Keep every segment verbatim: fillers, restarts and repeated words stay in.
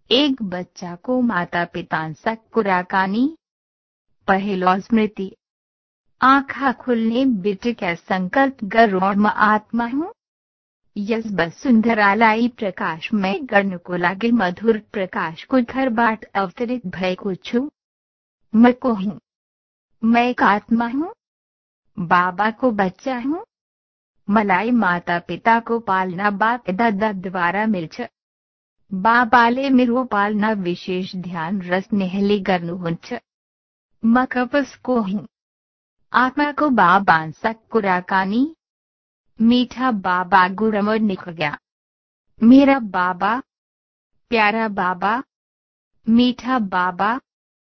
एक बच्चा को माता पिता कुराकानी पहलो स्मृति। आँखा खुलने बिट का संकल्प गरुड़ आत्मा हूँ। यस वसुंधरालाई प्रकाश में गण को लागे मधुर प्रकाश को घर बाट अवतरित भय को छू। मैं को हूँ, मैं एक आत्मा हूँ। बाबा को बच्चा हूँ। मलाई माता पिता को पालना बाप दादा द्वारा मिलछ। बाबाले मेरो पालना विशेष ध्यान रस नेहली गर्नुहुंच। मकपस को हूँ। आत्मा को बाबा कुराकानी मीठा बाबा गुरमर निक गया। मेरा बाबा, प्यारा बाबा, मीठा बाबा,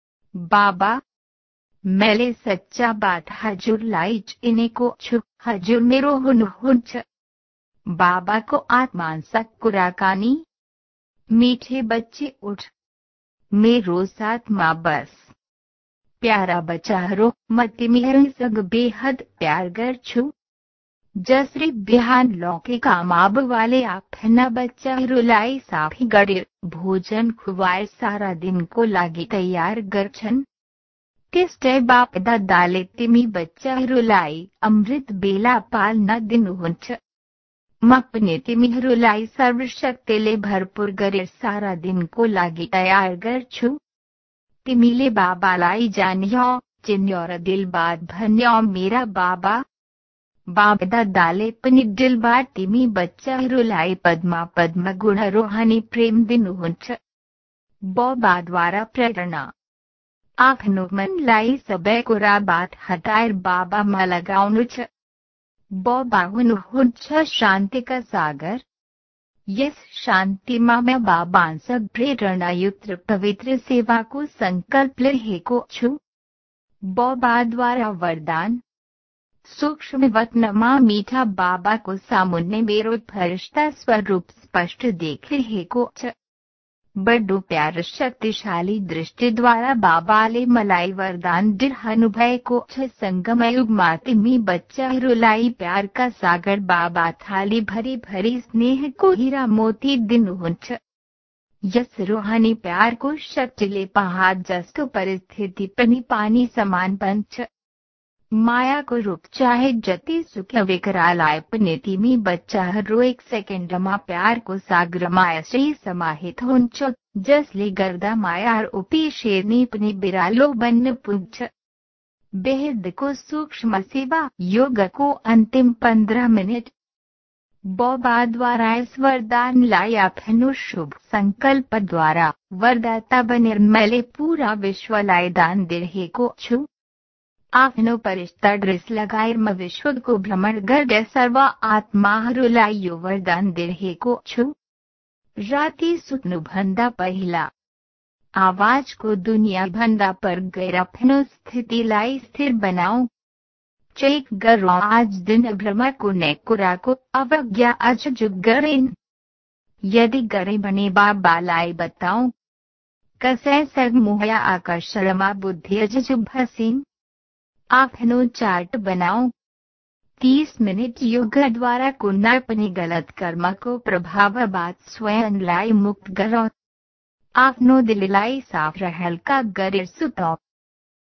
बाबा मेले सच्चा बात हजूर लाइच इन्हें को छुप हजूर मेरो हुन हुंच। बाबा को आत्मान कुराकानी मीठे बच्चे उठ मेरो साथ माँ बस। प्यारा बच्चा रो मति मेरे सग बेहद प्यार गर छू। जसरी बिहान लौके कामाब वाले आप न बच्चा रुलाई साफी गड़े भोजन खुवाए सारा दिन को लागी तैयार गरछन। तिस्टे बाप दादाले तिमी बच्चा रुलाई अमृत बेला पाल न दिन हुंच। मपने तिमी रुलाई सर्वशक्तिले भरपूर गरे सारा दिन को लागी तैयार गर छू। तिमीले बाबा लाई जानियो चिन्योर दिल बात भन्यो मेरा बाबा। बाप दादाले पनी दिल बात तिमी बच्चा रुलाई पद्मा पद्म गुण रोहानी प्रेम दिन हुंच। बौबा द्वारा प्रेरणा आखनो मन लाई सबे कुरा बात हटायर बाबा मा लगाउनुछ। बौबा हुन हुंच शांति का सागर। यस शांति मा मैं बाबा सब प्रेरणा युक्त पवित्र सेवा को संकल्प रहे को छू। बौबा द्वारा वरदान सूक्ष्म वतनमा मीठा बाबा को सामुन्ने मेरो फरिश्ता स्वरूप स्पष्ट देख रहे को छ। बड्डो प्यार शक्तिशाली दृष्टि द्वारा बाबाले मलाई वरदान दिर अनुभय को छ। संगम युग मातिमी बच्चा रुलाई प्यार का सागर बाबा थाली भरी भरी स्नेह को हीरा मोती दिन हुंच। यस रूहानी प्यार को शक्तिले पहाड़ जस्तो परिस्थिति पनी पानी समान पंच। माया को रूप चाहे जति सुख विकरालाय पनेतिमी बच्चा रो एक सेकंड मा प्यार को सागर माया से समाहित होंच। जसले गर्दा मायार उपी शेरनी पनी बिरालो बन्न पुंछ। बेहद को सूक्ष्म सेवा योग को अंतिम पंद्रह मिनट। बौबा द्वारा इस वरदान लाया फनु शुभ संकल्प द्वारा वरदाता बनिर्मले पूरा विश्व लाय दान दिरहे को छू। आपनो परिश्ता ड्रेस लगाए म विश्व को भ्रमण गर्द सर्व आत्मा रुलायो वरदान दिरहे को छू। राती सुतनु भंदा पहला आवाज को दुनिया भंदा पर गैरा फनो स्थिति लाई स्थिर बनाओ। चेक गरो आज दिन भ्रमण को नेकुरा को अवज्ञा अज जुग गरेन। यदि गरे बने बाबा लाई बताऊं कसे सग मुहया आकर्षणमा बुद्धि अज जुग भसीन। आपनो चार्ट बनाओ। तीस मिनट योग द्वारा कुन्ना अपने गलत कर्म को प्रभाव बात स्वयं लाई मुक्त करो। आपनो दिल लाई साफ रहल का गरे सुतो।